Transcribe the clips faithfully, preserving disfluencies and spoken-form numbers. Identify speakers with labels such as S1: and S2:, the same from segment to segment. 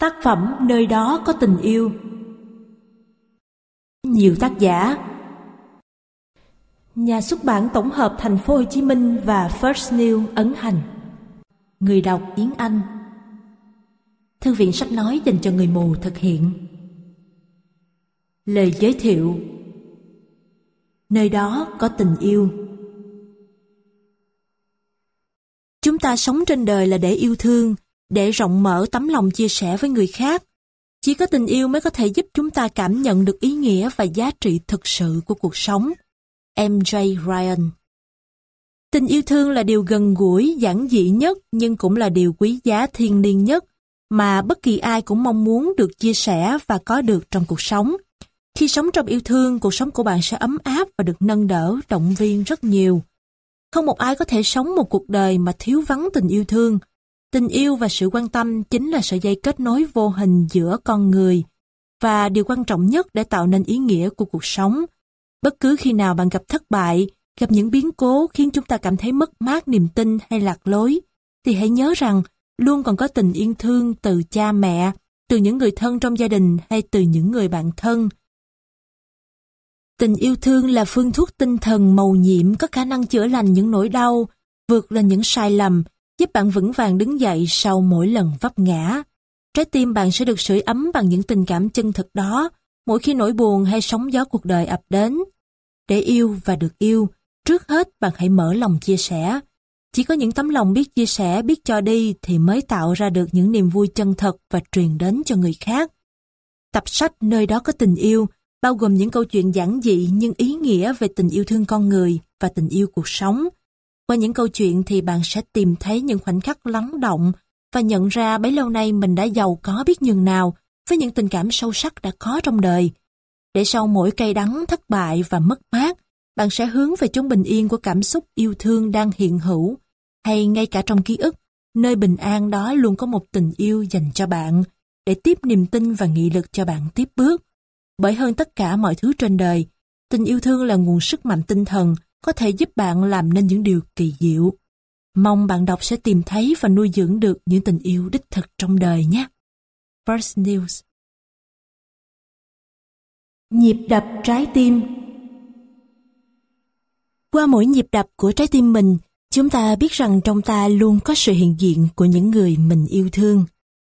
S1: Tác phẩm Nơi đó có tình yêu. Nhiều tác giả. Nhà xuất bản tổng hợp Thành phố Hồ Chí Minh và First New ấn hành. Người đọc Yến Anh. Thư viện sách nói dành cho người mù thực hiện. Lời giới thiệu. Nơi đó có tình yêu. Chúng ta sống trên đời là để yêu thương, để rộng mở tấm lòng chia sẻ với người khác. Chỉ có tình yêu mới có thể giúp chúng ta cảm nhận được ý nghĩa và giá trị thực sự của cuộc sống. em gi Ryan. Tình yêu thương là điều gần gũi, giản dị nhất nhưng cũng là điều quý giá thiêng liêng nhất mà bất kỳ ai cũng mong muốn được chia sẻ và có được trong cuộc sống. Khi sống trong yêu thương, cuộc sống của bạn sẽ ấm áp và được nâng đỡ, động viên rất nhiều. Không một ai có thể sống một cuộc đời mà thiếu vắng tình yêu thương. Tình yêu và sự quan tâm chính là sợi dây kết nối vô hình giữa con người và điều quan trọng nhất để tạo nên ý nghĩa của cuộc sống. Bất cứ khi nào bạn gặp thất bại, gặp những biến cố khiến chúng ta cảm thấy mất mát niềm tin hay lạc lối, thì hãy nhớ rằng luôn còn có tình yêu thương từ cha mẹ, từ những người thân trong gia đình hay từ những người bạn thân. Tình yêu thương là phương thuốc tinh thần mầu nhiệm có khả năng chữa lành những nỗi đau, vượt lên những sai lầm, giúp bạn vững vàng đứng dậy sau mỗi lần vấp ngã. Trái tim bạn sẽ được sưởi ấm bằng những tình cảm chân thực đó, mỗi khi nỗi buồn hay sóng gió cuộc đời ập đến. Để yêu và được yêu, trước hết bạn hãy mở lòng chia sẻ. Chỉ có những tấm lòng biết chia sẻ, biết cho đi thì mới tạo ra được những niềm vui chân thật và truyền đến cho người khác. Tập sách Nơi đó có tình yêu bao gồm những câu chuyện giản dị nhưng ý nghĩa về tình yêu thương con người và tình yêu cuộc sống. Qua những câu chuyện thì bạn sẽ tìm thấy những khoảnh khắc lắng động và nhận ra bấy lâu nay mình đã giàu có biết nhường nào với những tình cảm sâu sắc đã có trong đời. Để sau mỗi cay đắng, thất bại và mất mát, bạn sẽ hướng về chốn bình yên của cảm xúc yêu thương đang hiện hữu, hay ngay cả trong ký ức, nơi bình an đó luôn có một tình yêu dành cho bạn, để tiếp niềm tin và nghị lực cho bạn tiếp bước. Bởi hơn tất cả mọi thứ trên đời, tình yêu thương là nguồn sức mạnh tinh thần có thể giúp bạn làm nên những điều kỳ diệu. Mong bạn đọc sẽ tìm thấy và nuôi dưỡng được những tình yêu đích thực trong đời nhé. First News. Nhịp đập trái tim. Qua mỗi nhịp đập của trái tim mình, chúng ta biết rằng trong ta luôn có sự hiện diện của những người mình yêu thương.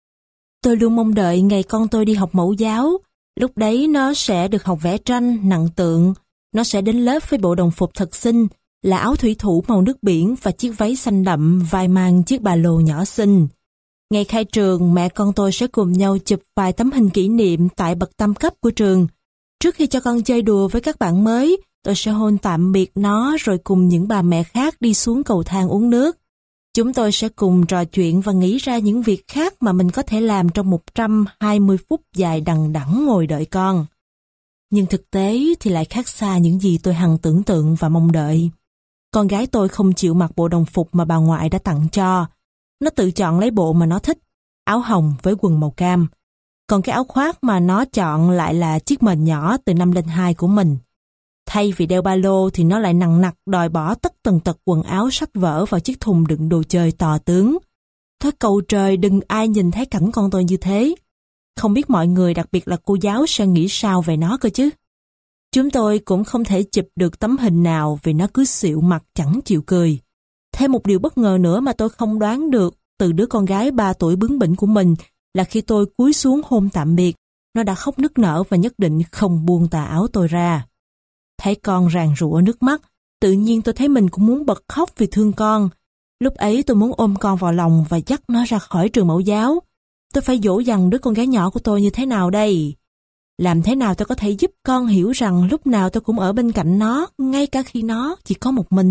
S1: Tôi luôn mong đợi ngày con tôi đi học mẫu giáo. Lúc đấy nó sẽ được học vẽ tranh, nặng tượng. Nó sẽ đến lớp với bộ đồng phục thật xinh, là áo thủy thủ màu nước biển và chiếc váy xanh đậm, vai mang chiếc ba lô nhỏ xinh. Ngày khai trường, mẹ con tôi sẽ cùng nhau chụp vài tấm hình kỷ niệm tại bậc tam cấp của trường. Trước khi cho con chơi đùa với các bạn mới, tôi sẽ hôn tạm biệt nó rồi cùng những bà mẹ khác đi xuống cầu thang uống nước. Chúng tôi sẽ cùng trò chuyện và nghĩ ra những việc khác mà mình có thể làm trong một trăm hai mươi phút dài đằng đẵng ngồi đợi con. Nhưng thực tế thì lại khác xa những gì tôi hằng tưởng tượng và mong đợi. Con gái tôi không chịu mặc bộ đồng phục mà bà ngoại đã tặng cho. Nó tự chọn lấy bộ mà nó thích, áo hồng với quần màu cam. Còn cái áo khoác mà nó chọn lại là chiếc mền nhỏ từ năm lên hai của mình. Thay vì đeo ba lô thì nó lại nằng nặc đòi bỏ tất tần tật quần áo sách vở vào chiếc thùng đựng đồ chơi to tướng. Thôi cầu trời đừng ai nhìn thấy cảnh con tôi như thế. Không biết mọi người, đặc biệt là cô giáo, sẽ nghĩ sao về nó cơ chứ. Chúng tôi cũng không thể chụp được tấm hình nào vì nó cứ xịu mặt chẳng chịu cười. Thêm một điều bất ngờ nữa mà tôi không đoán được từ đứa con gái ba tuổi bướng bỉnh của mình là khi tôi cúi xuống hôn tạm biệt, nó đã khóc nức nở và nhất định không buông tà áo tôi ra. Thấy con ràn rụa nước mắt, tự nhiên tôi thấy mình cũng muốn bật khóc vì thương con. Lúc ấy tôi muốn ôm con vào lòng và dắt nó ra khỏi trường mẫu giáo. Tôi phải dỗ dành đứa con gái nhỏ của tôi như thế nào đây? Làm thế nào tôi có thể giúp con hiểu rằng lúc nào tôi cũng ở bên cạnh nó, ngay cả khi nó chỉ có một mình?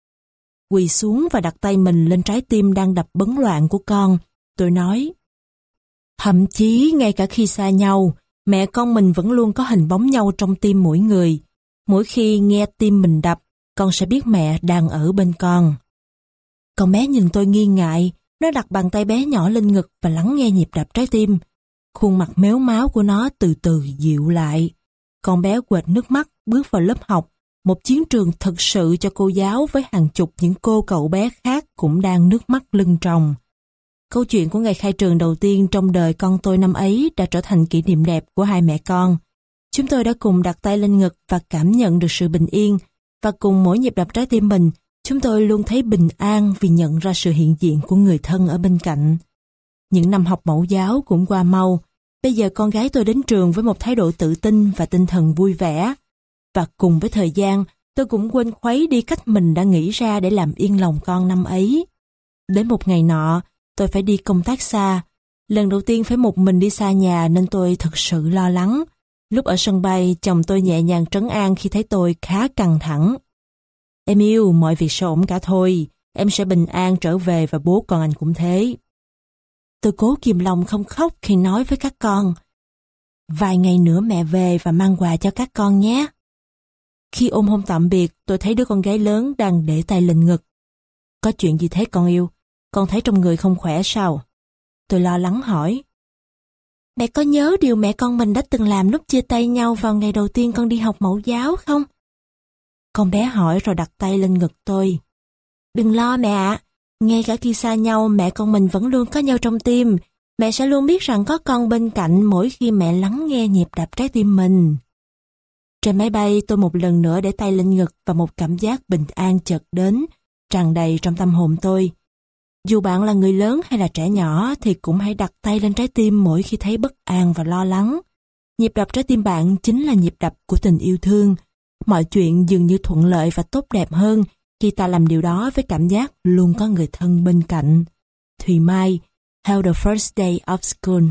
S1: Quỳ xuống và đặt tay mình lên trái tim đang đập bấn loạn của con, tôi nói: thậm chí ngay cả khi xa nhau, mẹ con mình vẫn luôn có hình bóng nhau trong tim mỗi người. Mỗi khi nghe tim mình đập, con sẽ biết mẹ đang ở bên con. Con bé nhìn tôi nghi ngại, nó đặt bàn tay bé nhỏ lên ngực và lắng nghe nhịp đập trái tim. Khuôn mặt méo máo của nó từ từ dịu lại. Con bé quệt nước mắt bước vào lớp học, một chiến trường thực sự cho cô giáo với hàng chục những cô cậu bé khác cũng đang nước mắt lưng tròng. Câu chuyện của ngày khai trường đầu tiên trong đời con tôi năm ấy đã trở thành kỷ niệm đẹp của hai mẹ con. Chúng tôi đã cùng đặt tay lên ngực và cảm nhận được sự bình yên, và cùng mỗi nhịp đập trái tim mình, chúng tôi luôn thấy bình an vì nhận ra sự hiện diện của người thân ở bên cạnh. Những năm học mẫu giáo cũng qua mau. Bây giờ con gái tôi đến trường với một thái độ tự tin và tinh thần vui vẻ. Và cùng với thời gian, tôi cũng quên khuấy đi cách mình đã nghĩ ra để làm yên lòng con năm ấy. Đến một ngày nọ, tôi phải đi công tác xa. Lần đầu tiên phải một mình đi xa nhà nên tôi thực sự lo lắng. Lúc ở sân bay, chồng tôi nhẹ nhàng trấn an khi thấy tôi khá căng thẳng. Em yêu, mọi việc sẽ ổn cả thôi. Em sẽ bình an trở về và bố con anh cũng thế. Tôi cố kìm lòng không khóc khi nói với các con. Vài ngày nữa mẹ về và mang quà cho các con nhé. Khi ôm hôn tạm biệt, tôi thấy đứa con gái lớn đang để tay lên ngực. Có chuyện gì thế con yêu? Con thấy trong người không khỏe sao? Tôi lo lắng hỏi. Mẹ có nhớ điều mẹ con mình đã từng làm lúc chia tay nhau vào ngày đầu tiên con đi học mẫu giáo không? Con bé hỏi rồi đặt tay lên ngực tôi. Đừng lo mẹ ạ, ngay cả khi xa nhau mẹ con mình vẫn luôn có nhau trong tim. Mẹ sẽ luôn biết rằng có con bên cạnh mỗi khi mẹ lắng nghe nhịp đập trái tim mình. Trên máy bay tôi một lần nữa để tay lên ngực và một cảm giác bình an chợt đến, tràn đầy trong tâm hồn tôi. Dù bạn là người lớn hay là trẻ nhỏ thì cũng hãy đặt tay lên trái tim mỗi khi thấy bất an và lo lắng. Nhịp đập trái tim bạn chính là nhịp đập của tình yêu thương. Mọi chuyện dường như thuận lợi và tốt đẹp hơn khi ta làm điều đó với cảm giác luôn có người thân bên cạnh. Thùy Mai, How the First Day of School.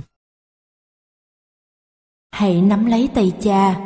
S1: Hãy nắm lấy tay cha.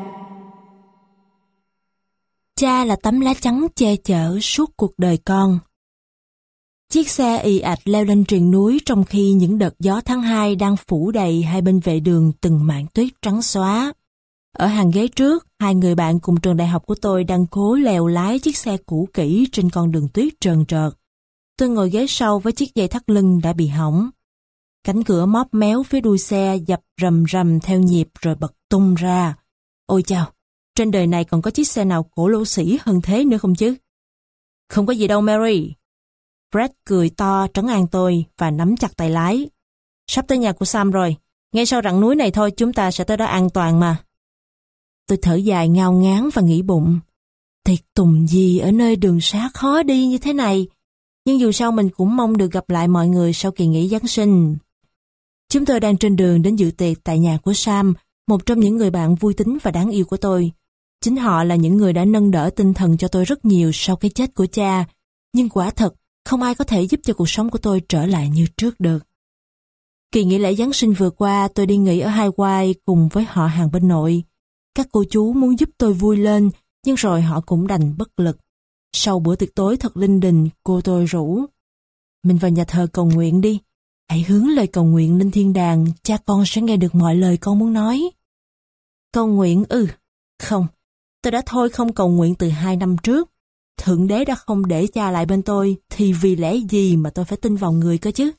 S1: Cha là tấm lá chắn che chở suốt cuộc đời con. Chiếc xe ì ạch leo lên triền núi trong khi những đợt gió tháng hai đang phủ đầy hai bên vệ đường từng mảng tuyết trắng xóa. Ở hàng ghế trước, hai người bạn cùng trường đại học của tôi đang cố lèo lái chiếc xe cũ kỹ trên con đường tuyết trơn trượt. Tôi ngồi ghế sau với chiếc dây thắt lưng đã bị hỏng. Cánh cửa móp méo phía đuôi xe dập rầm rầm theo nhịp rồi bật tung ra. Ôi chao, trên đời này còn có chiếc xe nào cổ lỗ sĩ hơn thế nữa không chứ? Không có gì đâu Mary. Brett cười to trấn an tôi và nắm chặt tay lái. Sắp tới nhà của Sam rồi, ngay sau rặng núi này thôi chúng ta sẽ tới đó an toàn mà. Tôi thở dài ngao ngán và nghĩ bụng. Thiệt tùng gì ở nơi đường xá khó đi như thế này. Nhưng dù sao mình cũng mong được gặp lại mọi người sau kỳ nghỉ Giáng sinh. Chúng tôi đang trên đường đến dự tiệc tại nhà của Sam, một trong những người bạn vui tính và đáng yêu của tôi. Chính họ là những người đã nâng đỡ tinh thần cho tôi rất nhiều sau cái chết của cha. Nhưng quả thật, không ai có thể giúp cho cuộc sống của tôi trở lại như trước được. Kỳ nghỉ lễ Giáng sinh vừa qua, tôi đi nghỉ ở Hawaii cùng với họ hàng bên nội. Các cô chú muốn giúp tôi vui lên, nhưng rồi họ cũng đành bất lực. Sau bữa tiệc tối thật linh đình, cô tôi rủ. Mình vào nhà thờ cầu nguyện đi. Hãy hướng lời cầu nguyện lên thiên đàng, cha con sẽ nghe được mọi lời con muốn nói. Cầu nguyện ư? Không, tôi đã thôi không cầu nguyện từ hai năm trước. Thượng đế đã không để cha lại bên tôi, thì vì lẽ gì mà tôi phải tin vào người cơ chứ?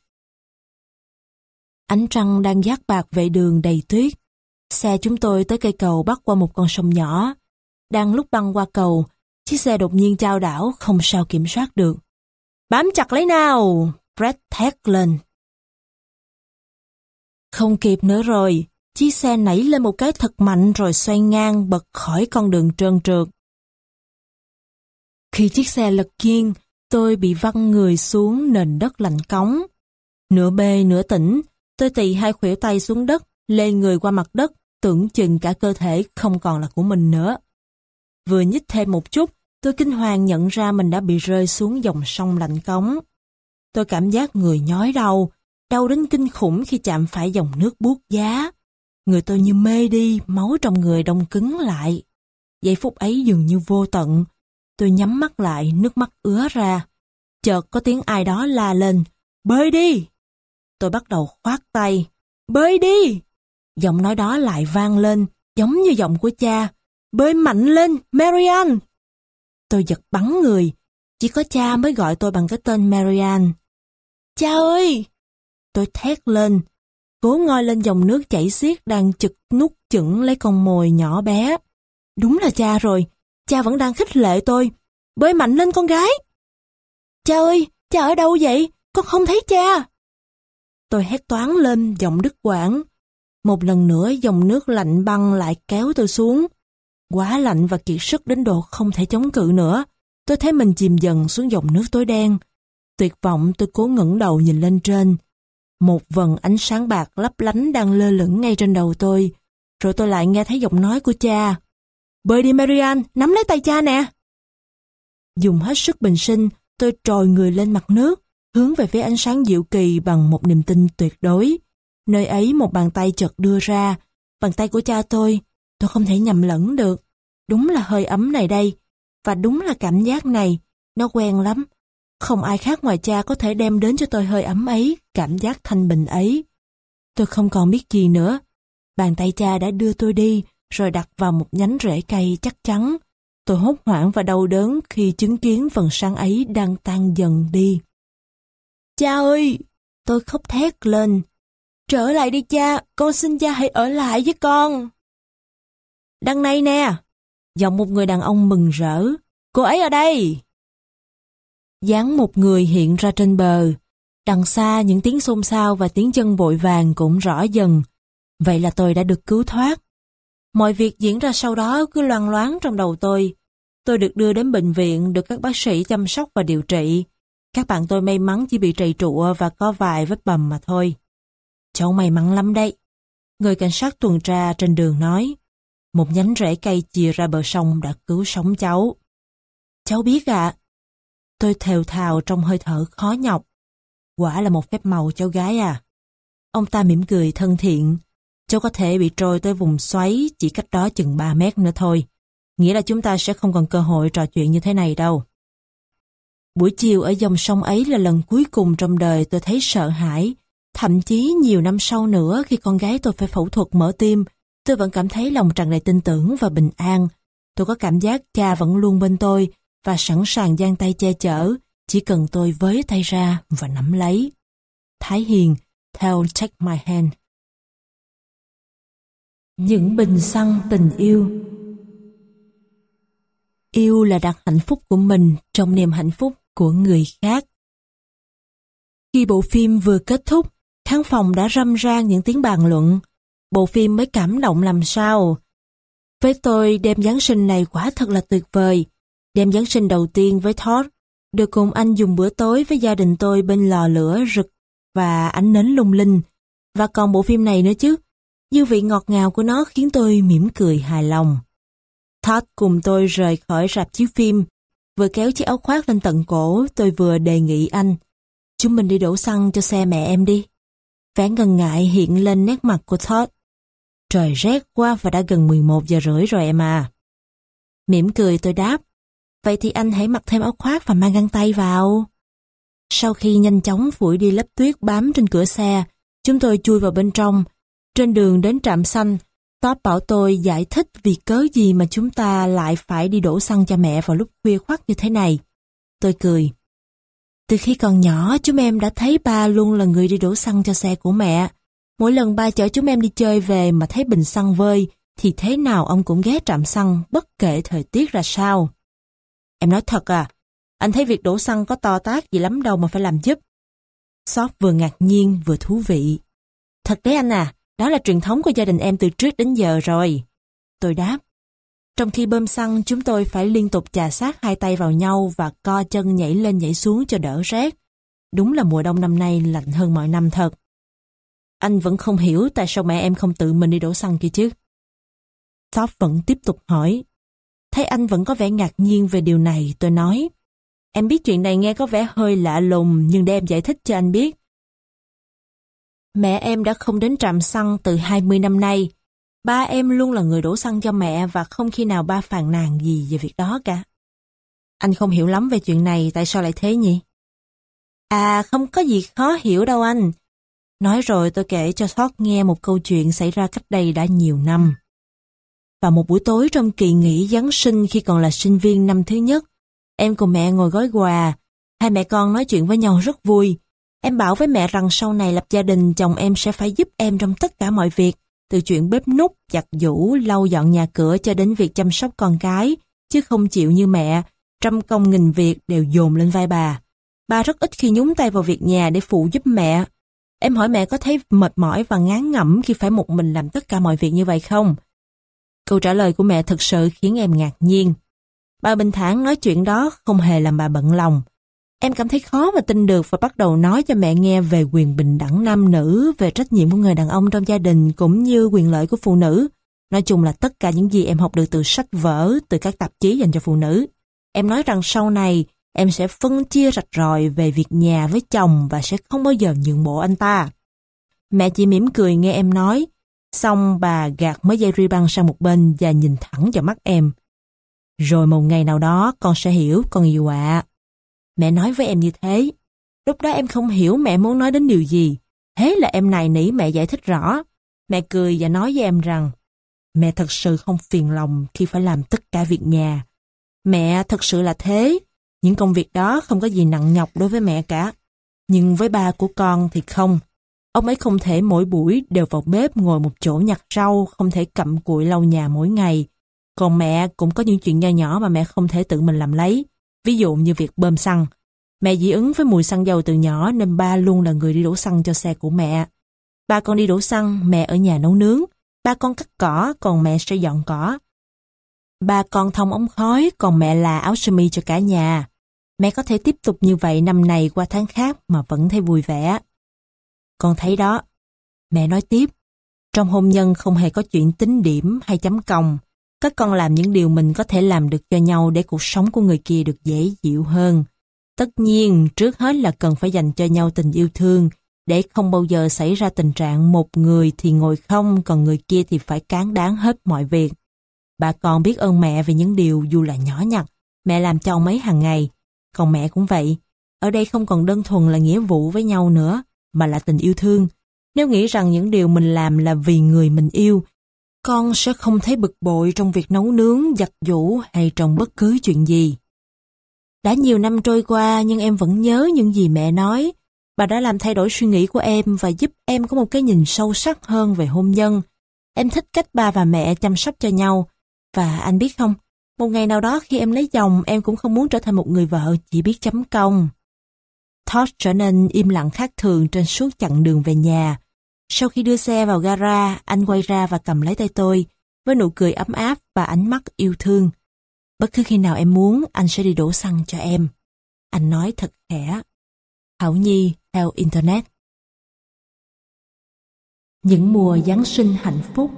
S1: Ánh trăng đang dát bạc vệ đường đầy tuyết. Xe chúng tôi tới cây cầu bắc qua một con sông nhỏ. Đang lúc băng qua cầu, chiếc xe đột nhiên chao đảo không sao kiểm soát được. Bám chặt lấy nào! Brett thét lên. Không kịp nữa rồi, chiếc xe nảy lên một cái thật mạnh rồi xoay ngang bật khỏi con đường trơn trượt. Khi chiếc xe lật nghiêng, tôi bị văng người xuống nền đất lạnh cóng. Nửa bê nửa tỉnh, tôi tì hai khuỷu tay xuống đất, lê người qua mặt đất, tưởng chừng cả cơ thể không còn là của mình nữa. Vừa nhích thêm một chút, tôi kinh hoàng nhận ra mình đã bị rơi xuống dòng sông lạnh cóng. Tôi cảm giác người nhói đau, đau đến kinh khủng khi chạm phải dòng nước buốt giá. Người tôi như mê đi, máu trong người đông cứng lại. Giây phút ấy dường như vô tận. Tôi nhắm mắt lại, nước mắt ứa ra. Chợt có tiếng ai đó la lên, bơi đi! Tôi bắt đầu khoát tay, bơi đi! Giọng nói đó lại vang lên, giống như giọng của cha, bơi mạnh lên, Marianne! Tôi giật bắn người, chỉ có cha mới gọi tôi bằng cái tên Marianne. Cha ơi! Tôi thét lên, cố ngoi lên dòng nước chảy xiết đang chực nút chững lấy con mồi nhỏ bé. Đúng là cha rồi, cha vẫn đang khích lệ tôi, bơi mạnh lên con gái! Cha ơi, cha ở đâu vậy? Con không thấy cha! Tôi hét toáng lên, giọng đứt quãng. Một lần nữa dòng nước lạnh băng lại kéo tôi xuống. Quá lạnh và kiệt sức đến độ không thể chống cự nữa. Tôi thấy mình chìm dần xuống dòng nước tối đen. Tuyệt vọng tôi cố ngẩng đầu nhìn lên trên. Một vầng ánh sáng bạc lấp lánh đang lơ lửng ngay trên đầu tôi. Rồi tôi lại nghe thấy giọng nói của cha. Bơi đi Marianne, nắm lấy tay cha nè. Dùng hết sức bình sinh, tôi trồi người lên mặt nước, hướng về phía ánh sáng diệu kỳ bằng một niềm tin tuyệt đối. Nơi ấy một bàn tay chợt đưa ra, bàn tay của cha tôi, tôi không thể nhầm lẫn được. Đúng là hơi ấm này đây, và đúng là cảm giác này, nó quen lắm. Không ai khác ngoài cha có thể đem đến cho tôi hơi ấm ấy, cảm giác thanh bình ấy. Tôi không còn biết gì nữa. Bàn tay cha đã đưa tôi đi, rồi đặt vào một nhánh rễ cây chắc chắn. Tôi hốt hoảng và đau đớn khi chứng kiến vầng sáng ấy đang tan dần đi. Cha ơi! Tôi khóc thét lên. Trở lại đi cha, con xin cha hãy ở lại với con. Đằng này nè! Giọng một người đàn ông mừng rỡ. Cô ấy ở đây! Dáng một người hiện ra trên bờ. Đằng xa những tiếng xôn xao và tiếng chân vội vàng cũng rõ dần. Vậy là tôi đã được cứu thoát. Mọi việc diễn ra sau đó cứ loang loáng trong đầu tôi. Tôi được đưa đến bệnh viện, được các bác sĩ chăm sóc và điều trị. Các bạn tôi may mắn chỉ bị trầy trụa và có vài vết bầm mà thôi. Cháu may mắn lắm đấy. Người cảnh sát tuần tra trên đường nói. Một nhánh rễ cây chìa ra bờ sông đã cứu sống cháu. Cháu biết ạ. À, tôi thều thào trong hơi thở khó nhọc. Quả là một phép màu cháu gái à. Ông ta mỉm cười thân thiện. Cháu có thể bị trôi tới vùng xoáy chỉ cách đó chừng ba mét nữa thôi. Nghĩa là chúng ta sẽ không còn cơ hội trò chuyện như thế này đâu. Buổi chiều ở dòng sông ấy là lần cuối cùng trong đời tôi thấy sợ hãi. Thậm chí nhiều năm sau nữa khi con gái tôi phải phẫu thuật mở tim, tôi vẫn cảm thấy lòng tràn đầy tin tưởng và bình an. Tôi có cảm giác cha vẫn luôn bên tôi và sẵn sàng giang tay che chở, chỉ cần tôi với tay ra và nắm lấy. Thái Hiền, theo Take My Hand. Những bình xăng tình yêu. Yêu là đặt hạnh phúc của mình trong niềm hạnh phúc của người khác. Khi bộ phim vừa kết thúc, khán phòng đã râm ran những tiếng bàn luận. Bộ phim mới cảm động làm sao. Với tôi, đêm Giáng sinh này quả thật là tuyệt vời. Đêm Giáng sinh đầu tiên với Todd, được cùng anh dùng bữa tối với gia đình tôi bên lò lửa rực và ánh nến lung linh. Và còn bộ phim này nữa chứ. Dư vị ngọt ngào của nó khiến tôi mỉm cười hài lòng. Todd cùng tôi rời khỏi rạp chiếu phim. Vừa kéo chiếc áo khoác lên tận cổ, tôi vừa đề nghị anh. Chúng mình đi đổ xăng cho xe mẹ em đi. Vẻ ngần ngại hiện lên nét mặt của Todd. Trời rét quá và đã gần mười một giờ rưỡi rồi em à. Mỉm cười tôi đáp. Vậy thì anh hãy mặc thêm áo khoác và mang găng tay vào. Sau khi nhanh chóng phủi đi lớp tuyết bám trên cửa xe, chúng tôi chui vào bên trong. Trên đường đến trạm xăng, Todd bảo tôi giải thích vì cớ gì mà chúng ta lại phải đi đổ xăng cho mẹ vào lúc khuya khoắt như thế này. Tôi cười. Từ khi còn nhỏ, chúng em đã thấy ba luôn là người đi đổ xăng cho xe của mẹ. Mỗi lần ba chở chúng em đi chơi về mà thấy bình xăng vơi, thì thế nào ông cũng ghé trạm xăng bất kể thời tiết ra sao. Em nói thật à, anh thấy việc đổ xăng có to tát gì lắm đâu mà phải làm giúp. Todd vừa ngạc nhiên vừa thú vị. Thật đấy anh à, đó là truyền thống của gia đình em từ trước đến giờ rồi. Tôi đáp. Trong khi bơm xăng, chúng tôi phải liên tục chà sát hai tay vào nhau và co chân nhảy lên nhảy xuống cho đỡ rét. Đúng là mùa đông năm nay lạnh hơn mọi năm thật. Anh vẫn không hiểu tại sao mẹ em không tự mình đi đổ xăng kia chứ. Todd vẫn tiếp tục hỏi. Thấy anh vẫn có vẻ ngạc nhiên về điều này, tôi nói. Em biết chuyện này nghe có vẻ hơi lạ lùng, nhưng để em giải thích cho anh biết. Mẹ em đã không đến trạm xăng từ hai mươi năm nay. Ba em luôn là người đổ xăng cho mẹ và không khi nào ba phàn nàn gì về việc đó cả. Anh không hiểu lắm về chuyện này, tại sao lại thế nhỉ? À, không có gì khó hiểu đâu anh. Nói rồi tôi kể cho Todd nghe một câu chuyện xảy ra cách đây đã nhiều năm. Vào một buổi tối trong kỳ nghỉ Giáng sinh khi còn là sinh viên năm thứ nhất, em cùng mẹ ngồi gói quà. Hai mẹ con nói chuyện với nhau rất vui. Em bảo với mẹ rằng sau này lập gia đình chồng em sẽ phải giúp em trong tất cả mọi việc, từ chuyện bếp núc, giặt giũ, lau dọn nhà cửa cho đến việc chăm sóc con cái, chứ không chịu như mẹ, trăm công nghìn việc đều dồn lên vai bà. Bà rất ít khi nhúng tay vào việc nhà để phụ giúp mẹ. Em hỏi mẹ có thấy mệt mỏi và ngán ngẩm khi phải một mình làm tất cả mọi việc như vậy không? Câu trả lời của mẹ thực sự khiến em ngạc nhiên. Bà bình thản nói chuyện đó không hề làm bà bận lòng. Em cảm thấy khó mà tin được và bắt đầu nói cho mẹ nghe về quyền bình đẳng nam nữ, về trách nhiệm của người đàn ông trong gia đình cũng như quyền lợi của phụ nữ. Nói chung là tất cả những gì em học được từ sách vở, từ các tạp chí dành cho phụ nữ. Em nói rằng sau này em sẽ phân chia rạch ròi về việc nhà với chồng và sẽ không bao giờ nhượng bộ anh ta. Mẹ chỉ mỉm cười nghe em nói, xong bà gạt mớ dây ruy băng sang một bên và nhìn thẳng vào mắt em. Rồi một ngày nào đó con sẽ hiểu con yêu ạ. Mẹ nói với em như thế. Lúc đó em không hiểu mẹ muốn nói đến điều gì. Thế là em nài nỉ mẹ giải thích rõ. Mẹ cười và nói với em rằng mẹ thật sự không phiền lòng khi phải làm tất cả việc nhà. Mẹ thật sự là thế. Những công việc đó không có gì nặng nhọc đối với mẹ cả. Nhưng với ba của con thì không. Ông ấy không thể mỗi buổi đều vào bếp ngồi một chỗ nhặt rau, không thể cặm cụi lau nhà mỗi ngày. Còn mẹ cũng có những chuyện nho nhỏ mà mẹ không thể tự mình làm lấy. Ví dụ như việc bơm xăng. Mẹ dị ứng với mùi xăng dầu từ nhỏ nên ba luôn là người đi đổ xăng cho xe của mẹ. Ba con đi đổ xăng, mẹ ở nhà nấu nướng. Ba con cắt cỏ, còn mẹ sẽ dọn cỏ. Ba con thông ống khói, còn mẹ là áo sơ mi cho cả nhà. Mẹ có thể tiếp tục như vậy năm này qua tháng khác mà vẫn thấy vui vẻ. Con thấy đó. Mẹ nói tiếp. Trong hôn nhân không hề có chuyện tính điểm hay chấm công. Các con làm những điều mình có thể làm được cho nhau để cuộc sống của người kia được dễ dịu hơn. Tất nhiên, trước hết là cần phải dành cho nhau tình yêu thương, để không bao giờ xảy ra tình trạng một người thì ngồi không, còn người kia thì phải cán đáng hết mọi việc. Bà con biết ơn mẹ vì những điều dù là nhỏ nhặt, mẹ làm cho ông ấy hàng ngày. Còn mẹ cũng vậy. Ở đây không còn đơn thuần là nghĩa vụ với nhau nữa, mà là tình yêu thương. Nếu nghĩ rằng những điều mình làm là vì người mình yêu, con sẽ không thấy bực bội trong việc nấu nướng, giặt giũ hay trong bất cứ chuyện gì. Đã nhiều năm trôi qua nhưng em vẫn nhớ những gì mẹ nói. Bà đã làm thay đổi suy nghĩ của em và giúp em có một cái nhìn sâu sắc hơn về hôn nhân. Em thích cách ba và mẹ chăm sóc cho nhau. Và anh biết không, một ngày nào đó khi em lấy chồng, em cũng không muốn trở thành một người vợ chỉ biết chấm công. Todd trở nên im lặng khác thường trên suốt chặng đường về nhà. Sau khi đưa xe vào gara, anh quay ra và cầm lấy tay tôi, với nụ cười ấm áp và ánh mắt yêu thương. Bất cứ khi nào em muốn, anh sẽ đi đổ xăng cho em. Anh nói thật khẽ. Hảo Nhi theo Internet. Những mùa Giáng sinh hạnh phúc.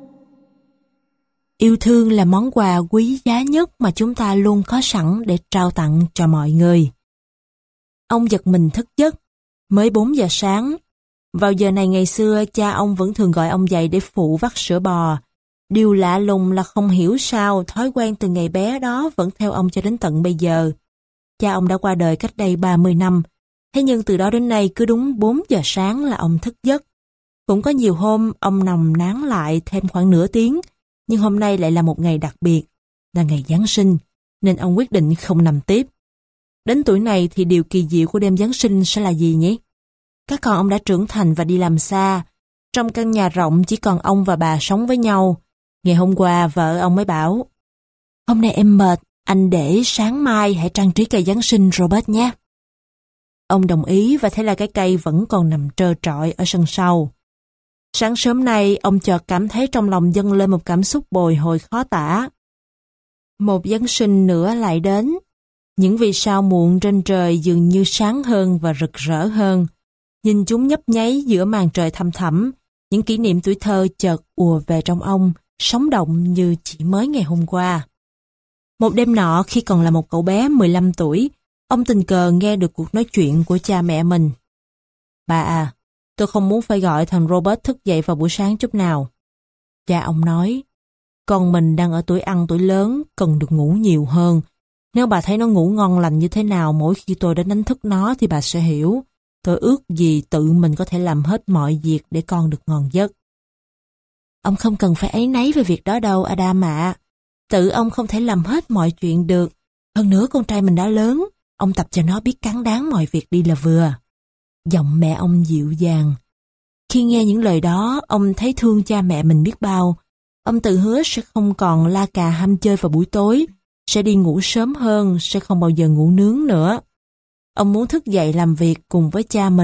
S1: Yêu thương là món quà quý giá nhất mà chúng ta luôn có sẵn để trao tặng cho mọi người. Ông giật mình thức giấc. Mới bốn giờ sáng. Vào giờ này ngày xưa, cha ông vẫn thường gọi ông dậy để phụ vắt sữa bò. Điều lạ lùng là không hiểu sao thói quen từ ngày bé đó vẫn theo ông cho đến tận bây giờ. Cha ông đã qua đời cách đây ba mươi năm. Thế nhưng từ đó đến nay cứ đúng bốn giờ sáng là ông thức giấc. Cũng có nhiều hôm ông nằm nán lại thêm khoảng nửa tiếng, nhưng hôm nay lại là một ngày đặc biệt, là ngày Giáng sinh, nên ông quyết định không nằm tiếp. Đến tuổi này thì điều kỳ diệu của đêm Giáng sinh sẽ là gì nhỉ? Các con ông đã trưởng thành và đi làm xa. Trong căn nhà rộng chỉ còn ông và bà sống với nhau. Ngày hôm qua vợ ông mới bảo, hôm nay em mệt, anh để sáng mai hãy trang trí cây Giáng sinh Robert nhé. Ông đồng ý và thế là cái cây vẫn còn nằm trơ trọi ở sân sau. Sáng sớm nay ông chợt cảm thấy trong lòng dâng lên một cảm xúc bồi hồi khó tả. Một Giáng sinh nữa lại đến. Những vì sao muộn trên trời dường như sáng hơn và rực rỡ hơn. Nhìn chúng nhấp nháy giữa màn trời thăm thẳm, những kỷ niệm tuổi thơ chợt ùa về trong ông, sống động như chỉ mới ngày hôm qua. Một đêm nọ khi còn là một cậu bé mười lăm tuổi, ông tình cờ nghe được cuộc nói chuyện của cha mẹ mình. Bà à, tôi không muốn phải gọi thằng Robert thức dậy vào buổi sáng chút nào. Cha ông nói, con mình đang ở tuổi ăn tuổi lớn, cần được ngủ nhiều hơn. Nếu bà thấy nó ngủ ngon lành như thế nào mỗi khi tôi đến đánh thức nó thì bà sẽ hiểu. Tôi ước gì tự mình có thể làm hết mọi việc để con được ngon giấc. Ông không cần phải áy náy về việc đó đâu, Adam ạ. Tự ông không thể làm hết mọi chuyện được. Hơn nữa con trai mình đã lớn, ông tập cho nó biết cán đáng mọi việc đi là vừa. Giọng mẹ ông dịu dàng. Khi nghe những lời đó, ông thấy thương cha mẹ mình biết bao. Ông tự hứa sẽ không còn la cà ham chơi vào buổi tối, sẽ đi ngủ sớm hơn, sẽ không bao giờ ngủ nướng nữa. Ông muốn thức dậy làm việc cùng với cha mình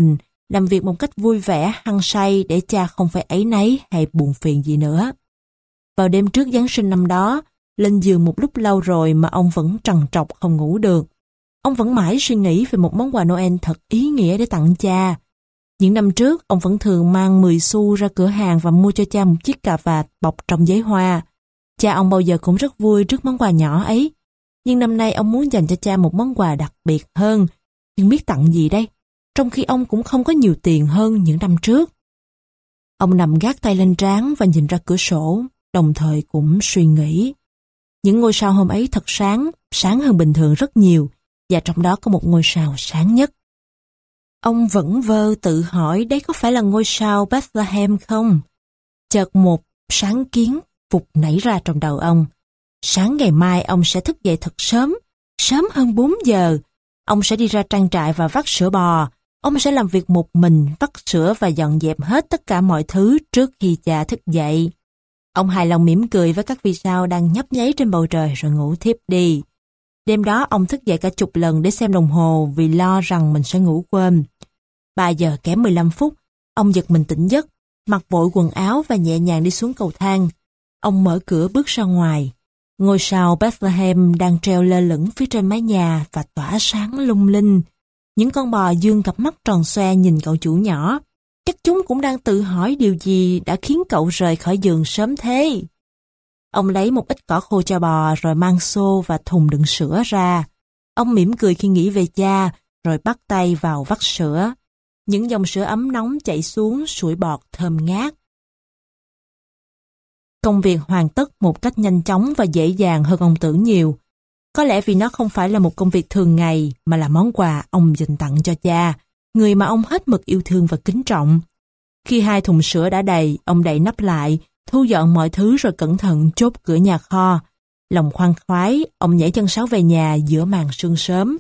S1: làm việc một cách vui vẻ, hăng say để cha không phải áy náy hay buồn phiền gì nữa. Vào đêm trước Giáng sinh năm đó, lên giường một lúc lâu rồi mà ông vẫn trằn trọc không ngủ được. Ông vẫn mãi suy nghĩ về một món quà Noel thật ý nghĩa để tặng cha. Những năm trước, ông vẫn thường mang mười xu ra cửa hàng và mua cho cha một chiếc cà vạt bọc trong giấy hoa. Cha ông bao giờ cũng rất vui trước món quà nhỏ ấy. Nhưng năm nay ông muốn dành cho cha một món quà đặc biệt hơn. Nhưng biết tặng gì đây? Trong khi ông cũng không có nhiều tiền hơn những năm trước. Ông nằm gác tay lên trán và nhìn ra cửa sổ, đồng thời cũng suy nghĩ. Những ngôi sao hôm ấy thật sáng, sáng hơn bình thường rất nhiều, và trong đó có một ngôi sao sáng nhất. Ông vẩn vơ tự hỏi đấy có phải là ngôi sao Bethlehem không? Chợt một sáng kiến vụt nảy ra trong đầu ông. Sáng ngày mai ông sẽ thức dậy thật sớm, sớm hơn bốn giờ. Ông sẽ đi ra trang trại và vắt sữa bò. Ông sẽ làm việc một mình, vắt sữa và dọn dẹp hết tất cả mọi thứ trước khi cha thức dậy. Ông hài lòng mỉm cười với các vì sao đang nhấp nháy trên bầu trời rồi ngủ thiếp đi. Đêm đó ông thức dậy cả chục lần để xem đồng hồ vì lo rằng mình sẽ ngủ quên. Ba giờ kém mười lăm phút, ông giật mình tỉnh giấc, mặc vội quần áo và nhẹ nhàng đi xuống cầu thang. Ông mở cửa bước ra ngoài. Ngôi sao Bethlehem đang treo lơ lửng phía trên mái nhà và tỏa sáng lung linh. Những con bò dương cặp mắt tròn xoe nhìn cậu chủ nhỏ. Chắc chúng cũng đang tự hỏi điều gì đã khiến cậu rời khỏi giường sớm thế. Ông lấy một ít cỏ khô cho bò rồi mang xô và thùng đựng sữa ra. Ông mỉm cười khi nghĩ về cha, rồi bắt tay vào vắt sữa. Những dòng sữa ấm nóng chảy xuống sủi bọt thơm ngát. Công việc hoàn tất một cách nhanh chóng và dễ dàng hơn ông tưởng nhiều. Có lẽ vì nó không phải là một công việc thường ngày mà là món quà ông dành tặng cho cha, người mà ông hết mực yêu thương và kính trọng. Khi hai thùng sữa đã đầy, ông đậy nắp lại, thu dọn mọi thứ rồi cẩn thận chốt cửa nhà kho. Lòng khoan khoái, ông nhảy chân sáo về nhà giữa màn sương sớm.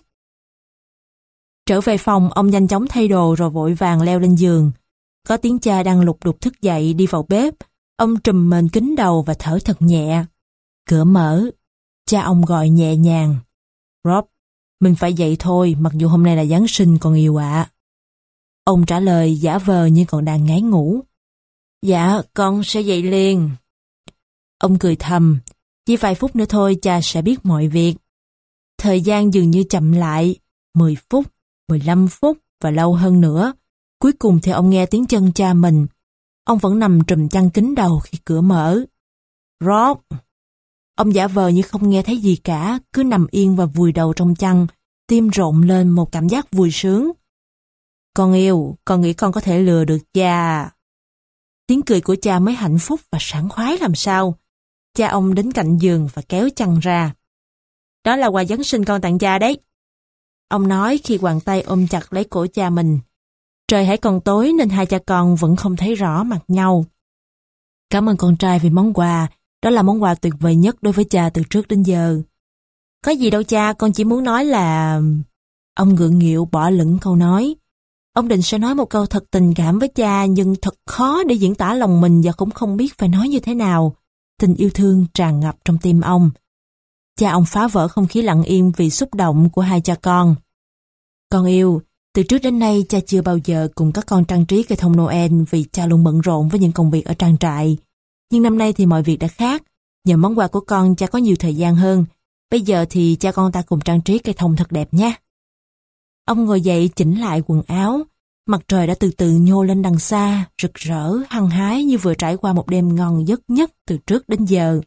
S1: Trở về phòng, ông nhanh chóng thay đồ rồi vội vàng leo lên giường. Có tiếng cha đang lục đục thức dậy đi vào bếp. Ông trùm mền kín đầu và thở thật nhẹ. Cửa mở. Cha ông gọi nhẹ nhàng. Rob, mình phải dậy thôi, mặc dù hôm nay là Giáng sinh con yêu ạ. Ông trả lời giả vờ như còn đang ngáy ngủ. Dạ, con sẽ dậy liền. Ông cười thầm. Chỉ vài phút nữa thôi cha sẽ biết mọi việc. Thời gian dường như chậm lại. mười phút, mười lăm phút và lâu hơn nữa. Cuối cùng thì ông nghe tiếng chân cha mình. Ông vẫn nằm trùm chăn kín đầu khi cửa mở. Rob! Ông giả vờ như không nghe thấy gì cả, cứ nằm yên và vùi đầu trong chăn, tim rộn lên một cảm giác vui sướng. Con yêu, con nghĩ con có thể lừa được cha. Tiếng cười của cha mới hạnh phúc và sảng khoái làm sao. Cha ông đến cạnh giường và kéo chăn ra. Đó là quà Giáng sinh con tặng cha đấy. Ông nói khi quàng tay ôm chặt lấy cổ cha mình. Trời hãy còn tối nên hai cha con vẫn không thấy rõ mặt nhau. Cảm ơn con trai vì món quà. Đó là món quà tuyệt vời nhất đối với cha từ trước đến giờ. Có gì đâu cha, con chỉ muốn nói là... Ông gượng nghịu bỏ lửng câu nói. Ông định sẽ nói một câu thật tình cảm với cha nhưng thật khó để diễn tả lòng mình và cũng không biết phải nói như thế nào. Tình yêu thương tràn ngập trong tim ông. Cha ông phá vỡ không khí lặng im vì xúc động của hai cha con. Con yêu, từ trước đến nay cha chưa bao giờ cùng các con trang trí cây thông Noel vì cha luôn bận rộn với những công việc ở trang trại. Nhưng năm nay thì mọi việc đã khác. Nhờ món quà của con cha có nhiều thời gian hơn. Bây giờ thì cha con ta cùng trang trí cây thông thật đẹp nhé. Ông ngồi dậy chỉnh lại quần áo. Mặt trời đã từ từ nhô lên đằng xa, rực rỡ, hăng hái như vừa trải qua một đêm ngon giấc nhất từ trước đến giờ.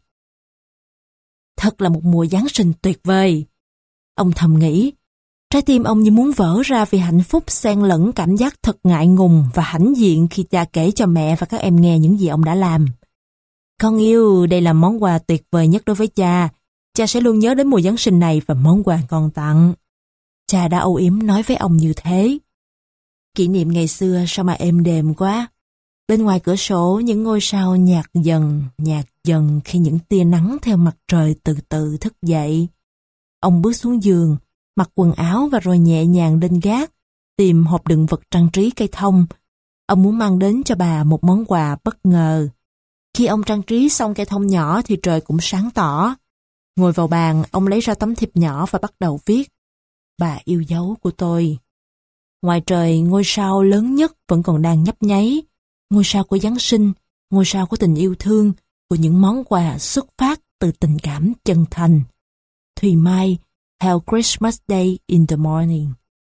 S1: Thật là một mùa Giáng sinh tuyệt vời. Ông thầm nghĩ. Trái tim ông như muốn vỡ ra vì hạnh phúc xen lẫn cảm giác thật ngại ngùng và hãnh diện khi cha kể cho mẹ và các em nghe những gì ông đã làm. Con yêu, đây là món quà tuyệt vời nhất đối với cha. Cha sẽ luôn nhớ đến mùa Giáng sinh này và món quà con tặng. Cha đã âu yếm nói với ông như thế. Kỷ niệm ngày xưa sao mà êm đềm quá. Bên ngoài cửa sổ những ngôi sao nhạt dần, nhạt dần khi những tia nắng theo mặt trời từ từ thức dậy. Ông bước xuống giường, mặc quần áo và rồi nhẹ nhàng lên gác, tìm hộp đựng vật trang trí cây thông. Ông muốn mang đến cho bà một món quà bất ngờ. Khi ông trang trí xong cây thông nhỏ thì trời cũng sáng tỏ. Ngồi vào bàn, ông lấy ra tấm thiệp nhỏ và bắt đầu viết. Bà yêu dấu của tôi. ngoài trời ngôi sao lớn nhất vẫn còn đang nhấp nháy. Ngôi sao của Giáng sinh, ngôi sao của tình yêu thương, của những món quà xuất phát từ tình cảm chân thành. Thùy Mai, How Christmas Day in the Morning.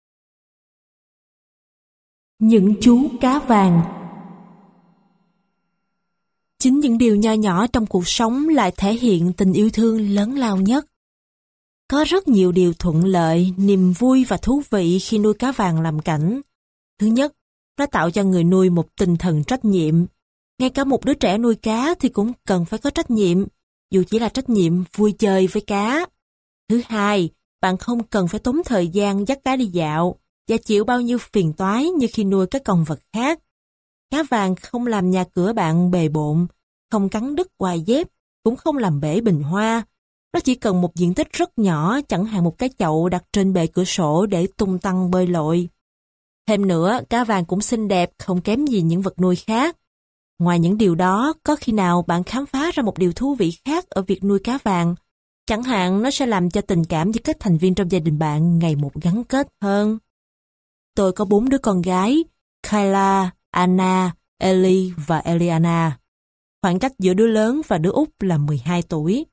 S1: Những chú cá vàng. Chính những điều nho nhỏ trong cuộc sống lại thể hiện tình yêu thương lớn lao nhất. Có rất nhiều điều thuận lợi, niềm vui và thú vị khi nuôi cá vàng làm cảnh. Thứ nhất, nó tạo cho người nuôi một tinh thần trách nhiệm. Ngay cả một đứa trẻ nuôi cá thì cũng cần phải có trách nhiệm, dù chỉ là trách nhiệm vui chơi với cá. Thứ hai, bạn không cần phải tốn thời gian dắt cá đi dạo và chịu bao nhiêu phiền toái như khi nuôi các con vật khác. Cá vàng không làm nhà cửa bạn bề bộn, không cắn đứt quai dép, cũng không làm bể bình hoa. Nó chỉ cần một diện tích rất nhỏ, chẳng hạn một cái chậu đặt trên bệ cửa sổ để tung tăng bơi lội. Thêm nữa, cá vàng cũng xinh đẹp, không kém gì những vật nuôi khác. Ngoài những điều đó, có khi nào bạn khám phá ra một điều thú vị khác ở việc nuôi cá vàng? Chẳng hạn, nó sẽ làm cho tình cảm giữa các thành viên trong gia đình bạn ngày một gắn kết hơn. Tôi có bốn đứa con gái, Kayla, Anna, Ellie và Eliana. Khoảng cách giữa đứa lớn và đứa út là mười hai tuổi.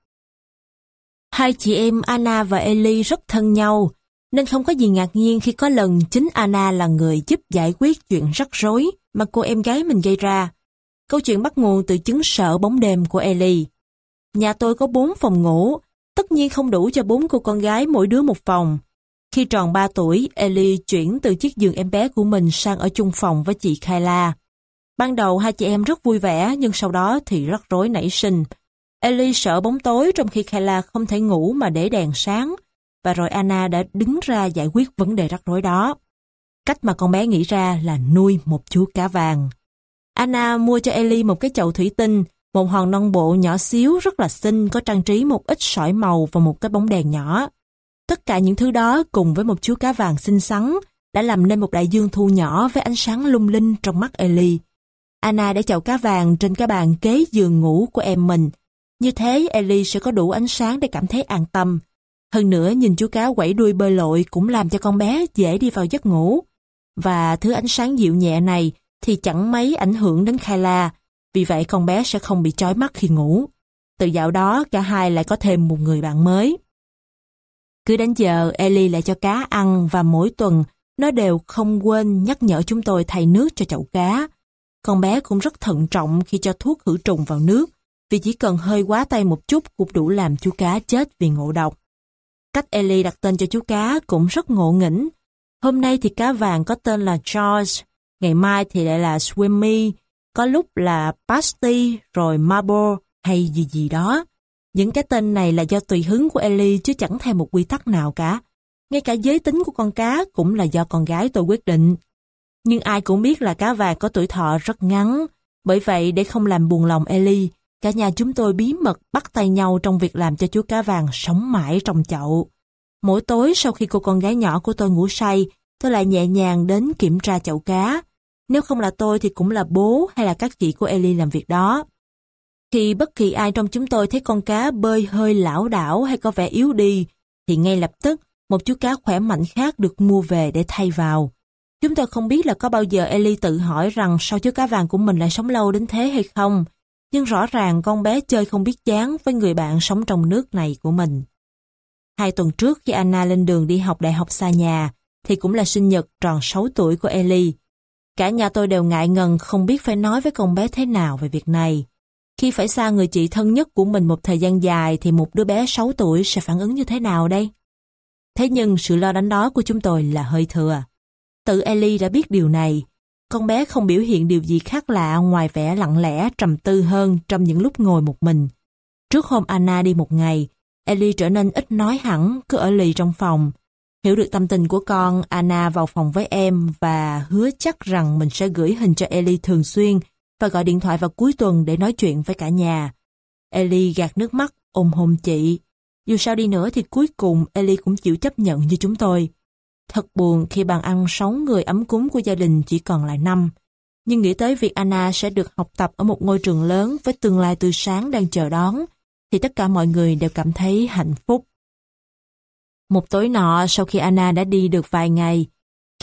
S1: Hai chị em Anna và Ellie rất thân nhau, nên không có gì ngạc nhiên khi có lần chính Anna là người giúp giải quyết chuyện rắc rối mà cô em gái mình gây ra. Câu chuyện bắt nguồn từ chứng sợ bóng đêm của Ellie. Nhà tôi có bốn phòng ngủ, tất nhiên không đủ cho bốn cô con gái mỗi đứa một phòng. Khi tròn ba tuổi, Ellie chuyển từ chiếc giường em bé của mình sang ở chung phòng với chị Kayla. Ban đầu hai chị em rất vui vẻ, nhưng sau đó thì rắc rối nảy sinh. Ellie sợ bóng tối trong khi Kayla không thể ngủ mà để đèn sáng, và rồi Anna đã đứng ra giải quyết vấn đề rắc rối đó. Cách mà con bé nghĩ ra là nuôi một chú cá vàng. Anna mua cho Ellie một cái chậu thủy tinh, một hòn non bộ nhỏ xíu rất là xinh, có trang trí một ít sỏi màu và một cái bóng đèn nhỏ. Tất cả những thứ đó cùng với một chú cá vàng xinh xắn đã làm nên một đại dương thu nhỏ với ánh sáng lung linh trong mắt Ellie. Anna để chậu cá vàng trên cái bàn kế giường ngủ của em mình. Như thế Ellie sẽ có đủ ánh sáng để cảm thấy an tâm. Hơn nữa nhìn chú cá quẩy đuôi bơi lội cũng làm cho con bé dễ đi vào giấc ngủ. Và thứ ánh sáng dịu nhẹ này thì chẳng mấy ảnh hưởng đến Kayla, vì vậy con bé sẽ không bị chói mắt khi ngủ. Từ dạo đó cả hai lại có thêm một người bạn mới. Cứ đến giờ Ellie lại cho cá ăn và mỗi tuần nó đều không quên nhắc nhở chúng tôi thay nước cho chậu cá. Con bé cũng rất thận trọng khi cho thuốc khử trùng vào nước, vì chỉ cần hơi quá tay một chút cũng đủ làm chú cá chết vì ngộ độc. Cách Ellie đặt tên cho chú cá cũng rất ngộ nghĩnh. Hôm nay thì cá vàng có tên là George, ngày mai thì lại là Swimmy, có lúc là Pasty, rồi Marble hay gì gì đó. Những cái tên này là do tùy hứng của Ellie chứ chẳng theo một quy tắc nào cả. Ngay cả giới tính của con cá cũng là do con gái tôi quyết định. Nhưng ai cũng biết là cá vàng có tuổi thọ rất ngắn. Bởi vậy để không làm buồn lòng Ellie, cả nhà chúng tôi bí mật bắt tay nhau trong việc làm cho chú cá vàng sống mãi trong chậu. Mỗi tối sau khi cô con gái nhỏ của tôi ngủ say, tôi lại nhẹ nhàng đến kiểm tra chậu cá. Nếu không là tôi thì cũng là bố hay là các chị của Ellie làm việc đó. Khi bất kỳ ai trong chúng tôi thấy con cá bơi hơi lảo đảo hay có vẻ yếu đi, thì ngay lập tức một chú cá khỏe mạnh khác được mua về để thay vào. Chúng tôi không biết là có bao giờ Ellie tự hỏi rằng sao chú cá vàng của mình lại sống lâu đến thế hay không, nhưng rõ ràng con bé chơi không biết chán với người bạn sống trong nước này của mình. Hai tuần trước khi Anna lên đường đi học đại học xa nhà, thì cũng là sinh nhật tròn sáu tuổi của Ellie. Cả nhà tôi đều ngại ngần không biết phải nói với con bé thế nào về việc này. Khi phải xa người chị thân nhất của mình một thời gian dài thì một đứa bé sáu tuổi sẽ phản ứng như thế nào đây? Thế nhưng sự lo lắng đó của chúng tôi là hơi thừa. Tự Ellie đã biết điều này. Con bé không biểu hiện điều gì khác lạ ngoài vẻ lặng lẽ trầm tư hơn trong những lúc ngồi một mình. Trước hôm Anna đi một ngày, Ellie trở nên ít nói hẳn, cứ ở lì trong phòng. Hiểu được tâm tình của con, Anna vào phòng với em và hứa chắc rằng mình sẽ gửi hình cho Ellie thường xuyên và gọi điện thoại vào cuối tuần để nói chuyện với cả nhà. Ellie gạt nước mắt, ôm hôn chị. Dù sao đi nữa thì cuối cùng Ellie cũng chịu chấp nhận như chúng tôi. Thật buồn khi bàn ăn sáu người ấm cúng của gia đình chỉ còn lại năm. Nhưng nghĩ tới việc Anna sẽ được học tập ở một ngôi trường lớn với tương lai tươi sáng đang chờ đón, thì tất cả mọi người đều cảm thấy hạnh phúc. Một tối nọ sau khi Anna đã đi được vài ngày,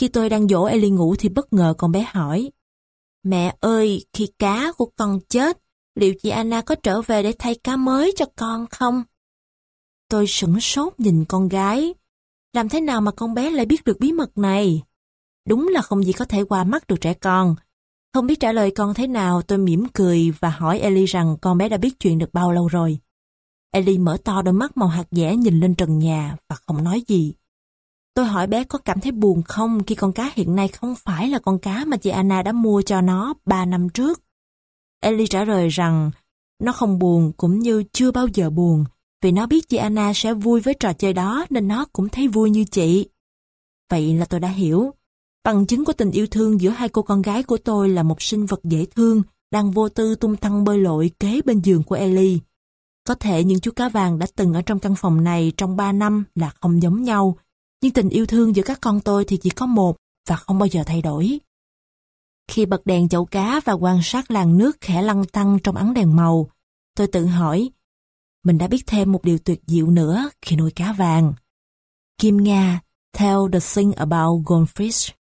S1: Khi tôi đang dỗ Ellie ngủ thì bất ngờ con bé hỏi, mẹ ơi, khi cá của con chết, liệu chị Anna có trở về để thay cá mới cho con không? Tôi sửng sốt nhìn con gái. Làm thế nào mà con bé lại biết được bí mật này? Đúng là không gì có thể qua mắt được trẻ con. Không biết trả lời con thế nào, tôi mỉm cười và hỏi Ellie rằng con bé đã biết chuyện được bao lâu rồi. Ellie mở to đôi mắt màu hạt dẻ nhìn lên trần nhà và không nói gì. Tôi hỏi bé có cảm thấy buồn không khi con cá hiện nay không phải là con cá mà chị Anna đã mua cho nó ba năm trước. Ellie trả lời rằng nó không buồn cũng như chưa bao giờ buồn, vì nó biết chị Anna sẽ vui với trò chơi đó nên nó cũng thấy vui như chị. Vậy là tôi đã hiểu. Bằng chứng của tình yêu thương giữa hai cô con gái của tôi là một sinh vật dễ thương đang vô tư tung tăng bơi lội kế bên giường của Ellie. Có thể những chú cá vàng đã từng ở trong căn phòng này trong ba năm là không giống nhau, nhưng tình yêu thương giữa các con tôi thì chỉ có một và không bao giờ thay đổi. Khi bật đèn chậu cá và quan sát làn nước khẽ lăn tăn trong ánh đèn màu, tôi tự hỏi, mình đã biết thêm một điều tuyệt diệu nữa khi nuôi cá vàng. Kim Nga, Tell the Thing About Goldfish.